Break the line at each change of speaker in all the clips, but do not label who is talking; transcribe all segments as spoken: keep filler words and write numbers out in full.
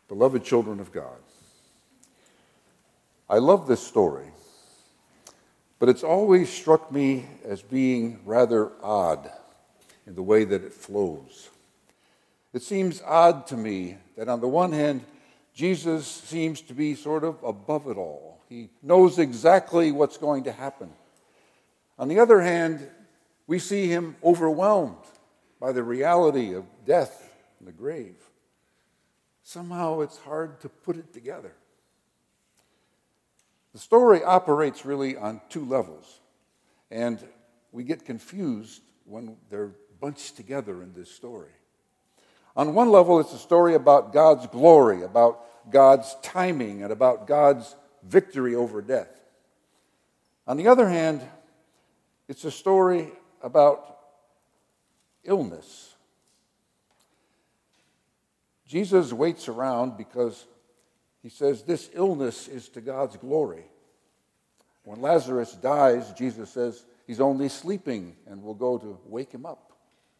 Beloved children of God, I love this story, but it's always struck me as being rather odd in the way that it flows. It seems odd to me that on the one hand, Jesus seems to be sort of above it all. He knows exactly what's going to happen. On the other hand, we see him overwhelmed by the reality of death and the grave. Somehow it's hard to put it together. The story operates really on two levels, and we get confused when they're bunched together in this story. On one level, it's a story about God's glory, about God's timing, and about God's victory over death. On the other hand, it's a story about illness. Jesus waits around because he says this illness is to God's glory. When Lazarus dies, Jesus says he's only sleeping and we'll go to wake him up.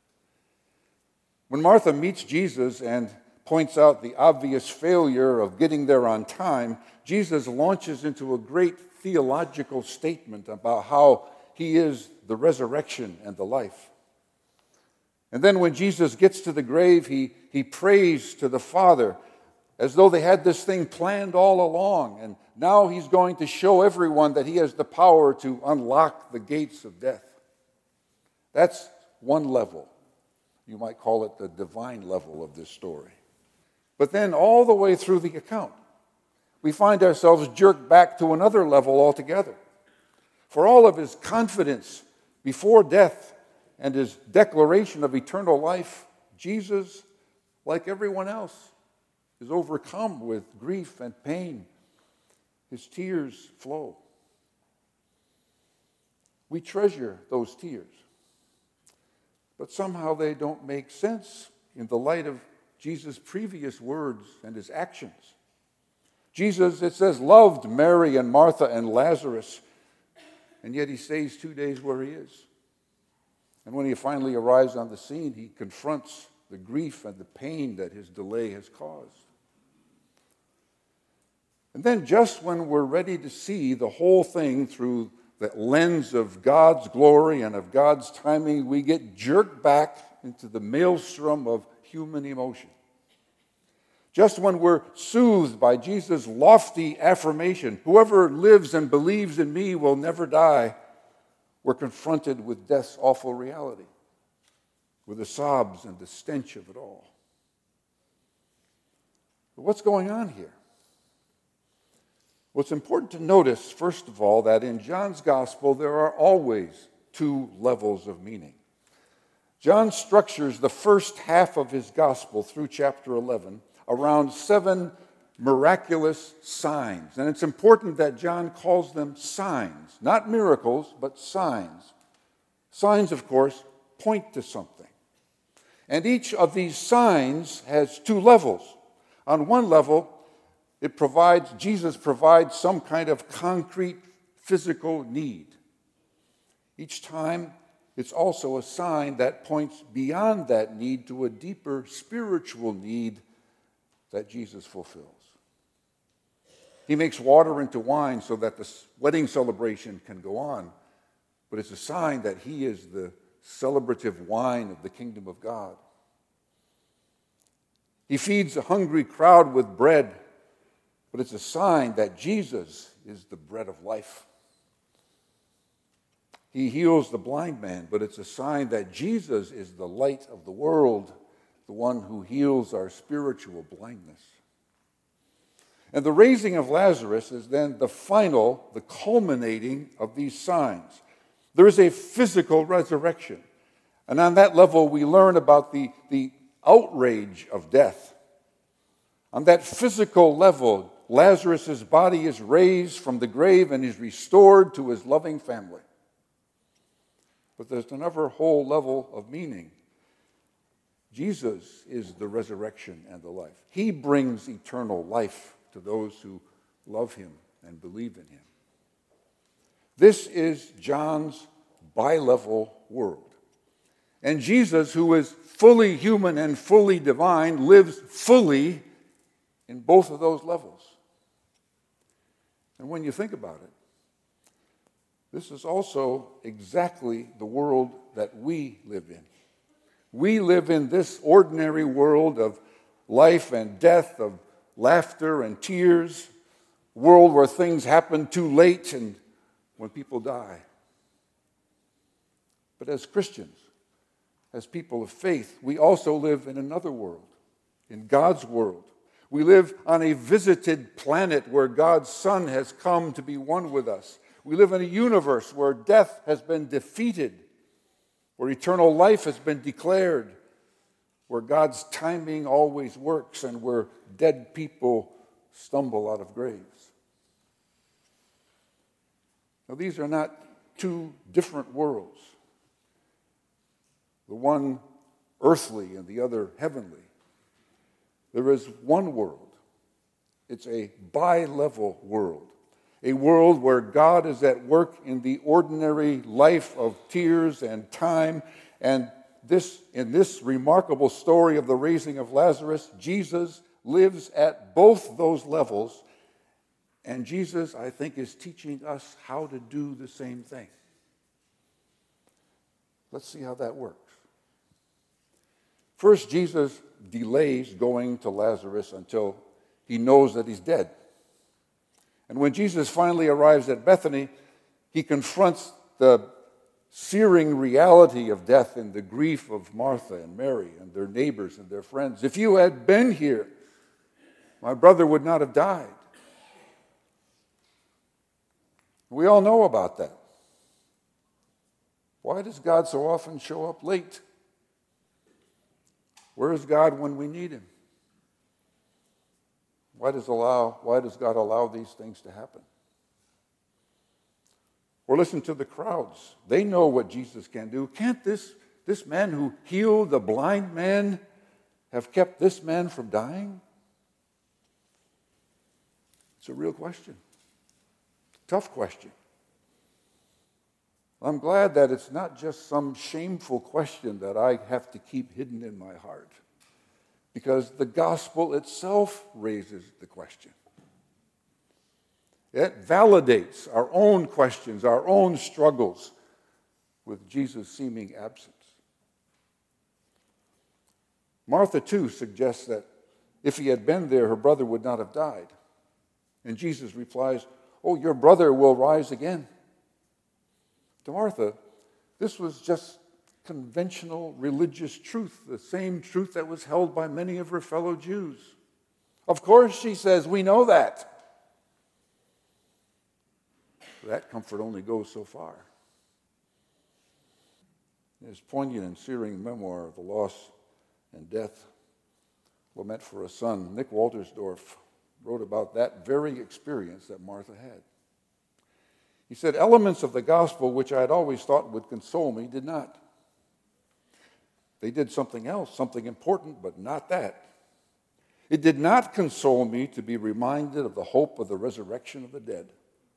When Martha meets Jesus and points out the obvious failure of getting there on time, Jesus launches into a great theological statement about how he is the resurrection and the life. And then when Jesus gets to the grave, he, he prays to the Father as though they had this thing planned all along. And now he's going to show everyone that he has the power to unlock the gates of death. That's one level. You might call it the divine level of this story. But then all the way through the account, we find ourselves jerked back to another level altogether. For all of his confidence before death and his declaration of eternal life, Jesus, like everyone else, is overcome with grief and pain. His tears flow. We treasure those tears, but somehow they don't make sense in the light of Jesus' previous words and his actions. Jesus, it says, loved Mary and Martha and Lazarus, and yet he stays two days where he is. And when he finally arrives on the scene, he confronts the grief and the pain that his delay has caused. And then just when we're ready to see the whole thing through the lens of God's glory and of God's timing, we get jerked back into the maelstrom of human emotion. Just when we're soothed by Jesus' lofty affirmation, whoever lives and believes in me will never die, we're confronted with death's awful reality, with the sobs and the stench of it all. But what's going on here? Well, it's important to notice, first of all, that in John's gospel there are always two levels of meaning. John structures the first half of his gospel through chapter eleven around seven miraculous signs. And it's important that John calls them signs, not miracles, but signs. Signs, of course, point to something. And each of these signs has two levels. On one level, it provides, Jesus provides some kind of concrete physical need. Each time, it's also a sign that points beyond that need to a deeper spiritual need that Jesus fulfills. He makes water into wine so that the wedding celebration can go on, but it's a sign that he is the celebrative wine of the kingdom of God. He feeds a hungry crowd with bread, but it's a sign that Jesus is the bread of life. He heals the blind man, but it's a sign that Jesus is the light of the world, the one who heals our spiritual blindness. And the raising of Lazarus is then the final, the culminating of these signs. There is a physical resurrection. And on that level, we learn about the, the outrage of death. On that physical level, Lazarus' body is raised from the grave and is restored to his loving family. But there's another whole level of meaning. Jesus is the resurrection and the life. He brings eternal life to those who love him and believe in him. This is John's bi-level world. And Jesus, who is fully human and fully divine, lives fully in both of those levels. And when you think about it, this is also exactly the world that we live in. We live in this ordinary world of life and death, of laughter and tears, a world where things happen too late and when people die. But as Christians, as people of faith, we also live in another world, in God's world. We live on a visited planet where God's Son has come to be one with us. We live in a universe where death has been defeated, where eternal life has been declared, where God's timing always works, and where dead people stumble out of graves. Now, these are not two different worlds, the one earthly and the other heavenly. There is one world. It's a bi-level world, a world where God is at work in the ordinary life of tears and time. And this, in this remarkable story of the raising of Lazarus, Jesus lives at both those levels. And Jesus, I think, is teaching us how to do the same thing. Let's see how that works. First, Jesus delays going to Lazarus until he knows that he's dead. And when Jesus finally arrives at Bethany, he confronts the searing reality of death and the grief of Martha and Mary and their neighbors and their friends. If you had been here, my brother would not have died. We all know about that. Why does God so often show up late? Where is God when we need him? Why does allow, why does God allow these things to happen? Or listen to the crowds. They know what Jesus can do. Can't this, this man who healed the blind man have kept this man from dying? It's a real question. Tough question. I'm glad that it's not just some shameful question that I have to keep hidden in my heart, because the gospel itself raises the question. It validates our own questions, our own struggles with Jesus' seeming absence. Martha, too, suggests that if he had been there, her brother would not have died. And Jesus replies, "Oh, your brother will rise again." To Martha, this was just conventional religious truth, the same truth that was held by many of her fellow Jews. Of course, she says, we know that. That comfort only goes so far. In his poignant and searing memoir of the loss and death, Lament for a Son, Nick Waltersdorf wrote about that very experience that Martha had. He said, elements of the gospel which I had always thought would console me did not. They did something else, something important, but not that. It did not console me to be reminded of the hope of the resurrection of the dead.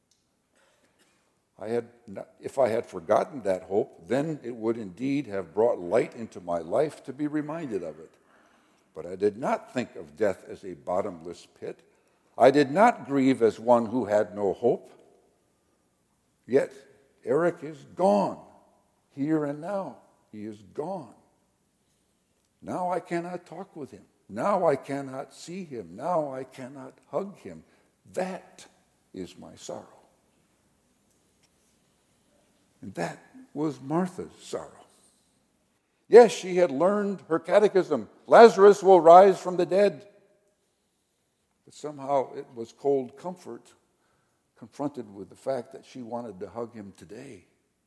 I had not, if I had forgotten that hope, then it would indeed have brought light into my life to be reminded of it. But I did not think of death as a bottomless pit. I did not grieve as one who had no hope. Yet Eric is gone, here and now. He is gone. Now I cannot talk with him. Now I cannot see him. Now I cannot hug him. That is my sorrow. And that was Martha's sorrow. Yes, she had learned her catechism. Lazarus will rise from the dead. But somehow it was cold comfort confronted with the fact that she wanted to hug him today.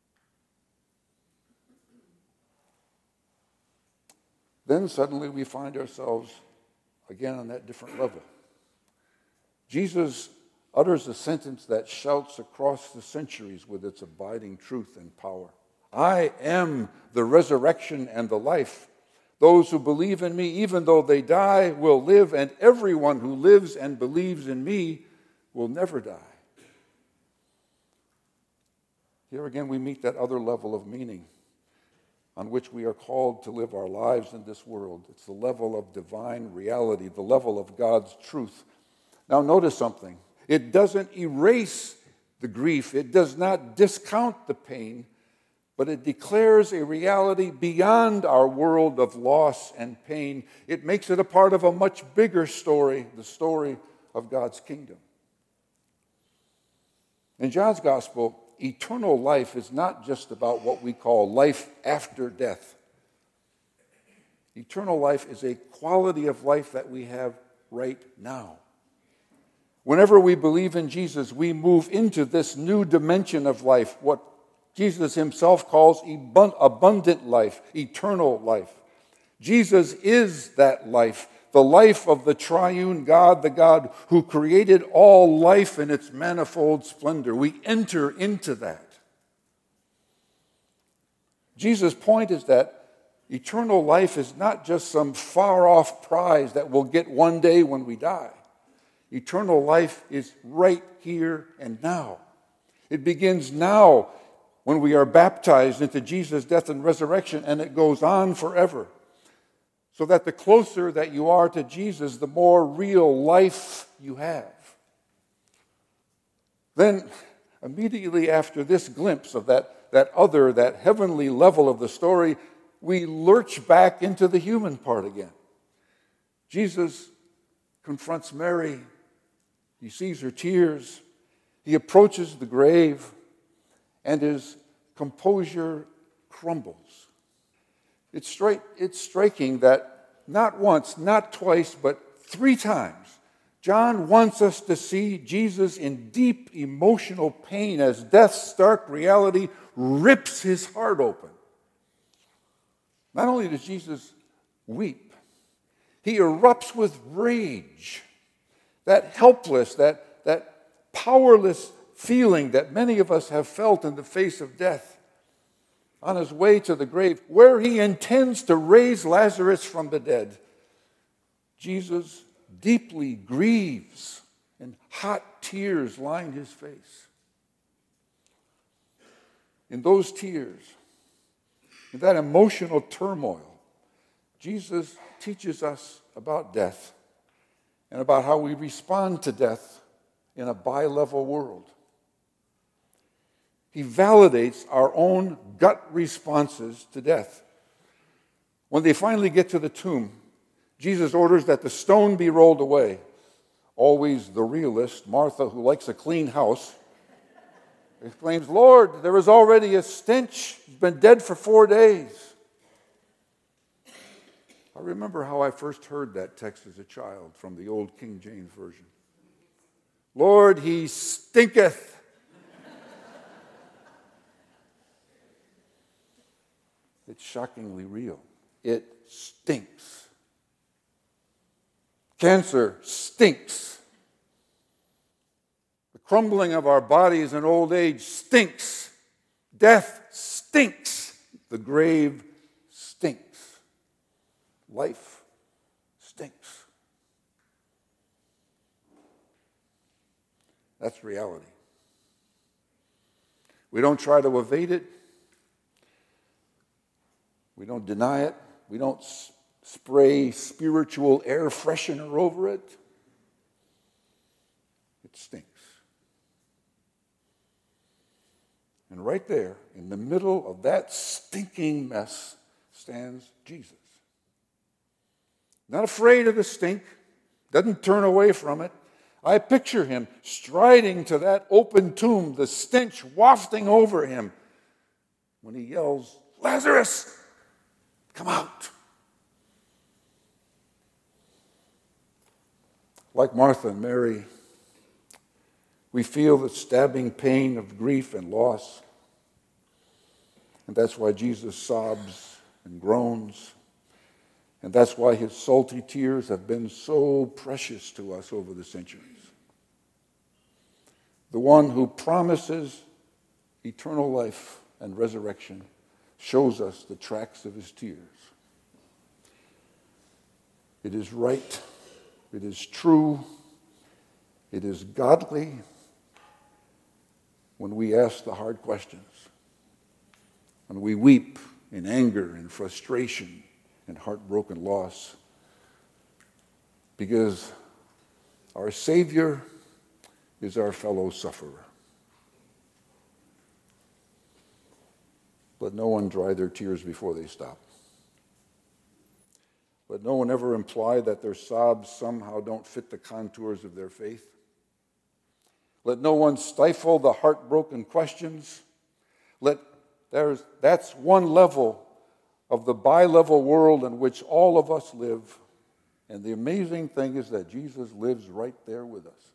Then suddenly we find ourselves again on that different level. Jesus utters a sentence that shouts across the centuries with its abiding truth and power. I am the resurrection and the life. Those who believe in me, even though they die, will live, and everyone who lives and believes in me will never die. Here again we meet that other level of meaning. on which we are called to live our lives in this world. It's the level of divine reality, the level of God's truth. Now notice something. It doesn't erase the grief. It does not discount the pain, but it declares a reality beyond our world of loss and pain. It makes it a part of a much bigger story, the story of God's kingdom. In John's gospel, eternal life is not just about what we call life after death. Eternal life is a quality of life that we have right now. Whenever we believe in Jesus, we move into this new dimension of life, what Jesus himself calls abundant life, eternal life. Jesus is that life, the life of the triune God, the God who created all life in its manifold splendor. We enter into that. Jesus' point is that eternal life is not just some far-off prize that we'll get one day when we die. Eternal life is right here and now. It begins now when we are baptized into Jesus' death and resurrection, and it goes on forever. So that the closer that you are to Jesus, the more real life you have. Then, immediately after this glimpse of that, that other, that heavenly level of the story, we lurch back into the human part again. Jesus confronts Mary. He sees her tears. He approaches the grave, and his composure crumbles. It's, straight, it's striking that not once, not twice, but three times, John wants us to see Jesus in deep emotional pain as death's stark reality rips his heart open. Not only does Jesus weep, he erupts with rage. That helpless, that, that powerless feeling that many of us have felt in the face of death. On his way to the grave, where he intends to raise Lazarus from the dead, Jesus deeply grieves, and hot tears line his face. In those tears, in that emotional turmoil, Jesus teaches us about death and about how we respond to death in a bi-level world. He validates our own gut responses to death. When they finally get to the tomb, Jesus orders that the stone be rolled away. Always the realist, Martha, who likes a clean house, exclaims, "Lord, there is already a stench. He's been dead for four days." I remember how I first heard that text as a child from the old King James Version. "Lord, he stinketh." It's shockingly real. It stinks. Cancer stinks. The crumbling of our bodies in old age stinks. Death stinks. The grave stinks. Life stinks. That's reality. We don't try to evade it. We don't deny it. We don't s- spray spiritual air freshener over it. It stinks. And right there, in the middle of that stinking mess, stands Jesus. Not afraid of the stink, doesn't turn away from it. I picture him striding to that open tomb, the stench wafting over him, when he yells, "Lazarus, come out." Like Martha and Mary, we feel the stabbing pain of grief and loss. And that's why Jesus sobs and groans. And that's why his salty tears have been so precious to us over the centuries. The one who promises eternal life and resurrection shows us the tracks of his tears. It is right, it is true, it is godly when we ask the hard questions, when we weep in anger and frustration and heartbroken loss. Because our Savior is our fellow sufferer. Let no one dry their tears before they stop. Let no one ever imply that their sobs somehow don't fit the contours of their faith. Let no one stifle the heartbroken questions. Let there's that's one level of the bi-level world in which all of us live. And the amazing thing is that Jesus lives right there with us.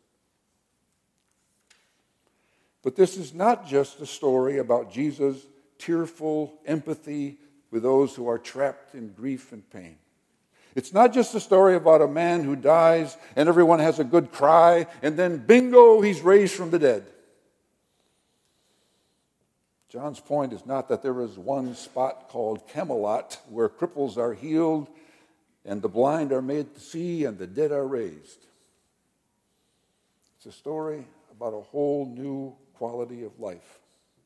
But this is not just a story about Jesus' tearful empathy with those who are trapped in grief and pain. It's not just a story about a man who dies and everyone has a good cry and then bingo, he's raised from the dead. John's point is not that there is one spot called Camelot where cripples are healed and the blind are made to see and the dead are raised. It's a story about a whole new quality of life.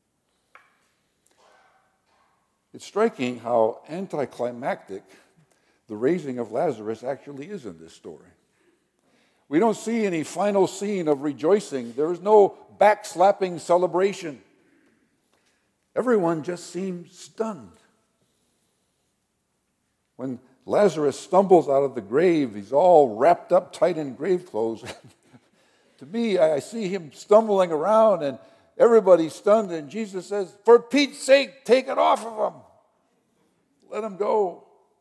It's striking how anticlimactic the raising of Lazarus actually is in this story. We don't see any final scene of rejoicing. There is no backslapping celebration. Everyone just seems stunned. When Lazarus stumbles out of the grave, he's all wrapped up tight in grave clothes. To me, I see him stumbling around and everybody's stunned, and Jesus says, "For Pete's sake, take it off of him. Let him go."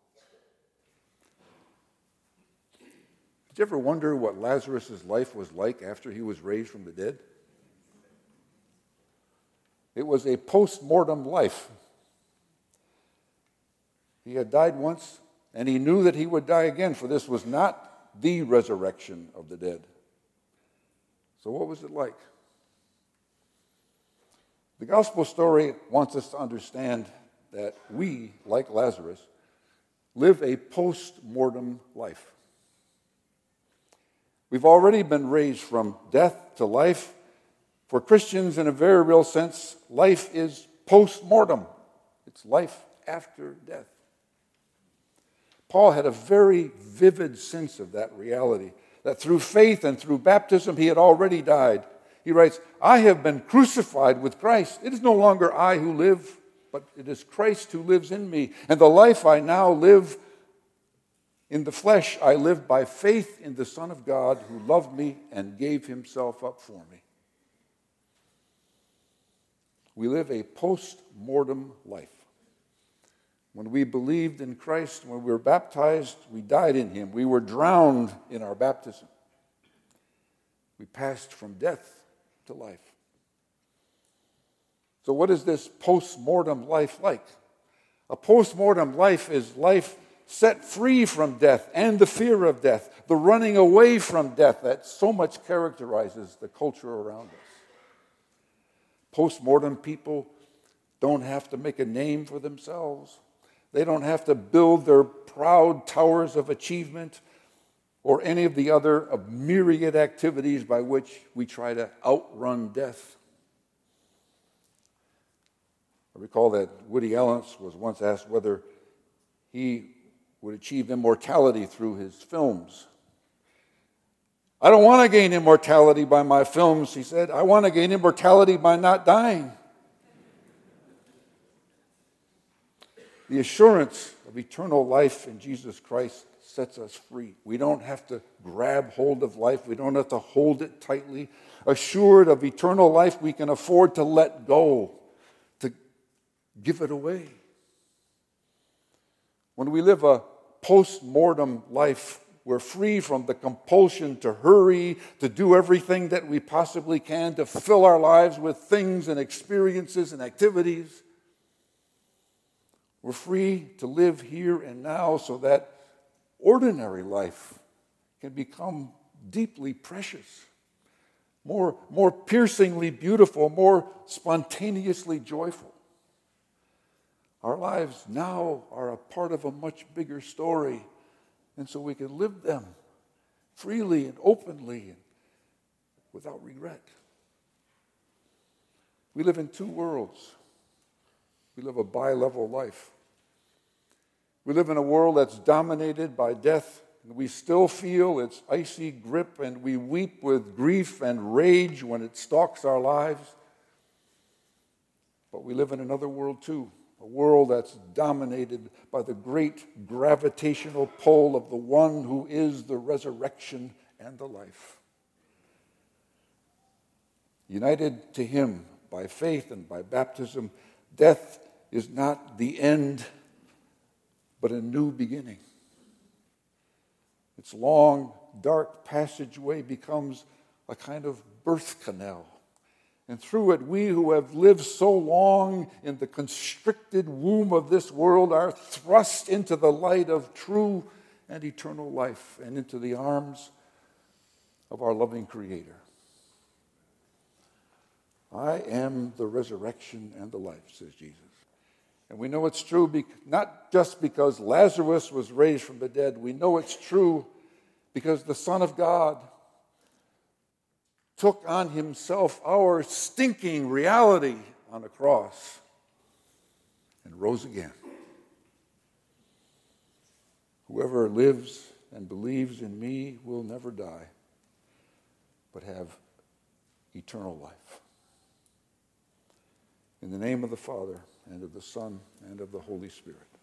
Did you ever wonder what Lazarus' life was like after he was raised from the dead? It was a post-mortem life. He had died once, and he knew that he would die again, for this was not the resurrection of the dead. So what was it like? The gospel story wants us to understand that we, like Lazarus, live a post-mortem life. We've already been raised from death to life. For Christians, in a very real sense, life is post-mortem. It's life after death. Paul had a very vivid sense of that reality, that through faith and through baptism he had already died. He writes, "I have been crucified with Christ. It is no longer I who live, but it is Christ who lives in me. And the life I now live in the flesh, I live by faith in the Son of God who loved me and gave himself up for me." We live a post-mortem life. When we believed in Christ, when we were baptized, we died in him. We were drowned in our baptism. We passed from death to life. So what is this post-mortem life like? A post-mortem life is life set free from death and the fear of death, the running away from death that so much characterizes the culture around us. Post-mortem people don't have to make a name for themselves. They don't have to build their proud towers of achievement or any of the other myriad activities by which we try to outrun death. I recall that Woody Allen was once asked whether he would achieve immortality through his films. "I don't want to gain immortality by my films," he said. "I want to gain immortality by not dying." The assurance of eternal life in Jesus Christ sets us free. We don't have to grab hold of life. We don't have to hold it tightly. Assured of eternal life, we can afford to let go, to give it away. When we live a post-mortem life, we're free from the compulsion to hurry, to do everything that we possibly can, to fill our lives with things and experiences and activities. We're free to live here and now so that ordinary life can become deeply precious, more, more piercingly beautiful, more spontaneously joyful. Our lives now are a part of a much bigger story, and so we can live them freely and openly and without regret. We live in two worlds. We live a bi-level life. We live in a world that's dominated by death, and we still feel its icy grip, and we weep with grief and rage when it stalks our lives. But we live in another world too, a world that's dominated by the great gravitational pull of the one who is the resurrection and the life. United to him by faith and by baptism, death is not the end, but a new beginning. Its long, dark passageway becomes a kind of birth canal. And through it, we who have lived so long in the constricted womb of this world are thrust into the light of true and eternal life and into the arms of our loving Creator. I am the resurrection and the life, says Jesus. And we know it's true be- not just because Lazarus was raised from the dead. We know it's true because the Son of God took on himself our stinking reality on a cross and rose again. Whoever lives and believes in me will never die, but have eternal life. In the name of the Father, and of the Son, and of the Holy Spirit.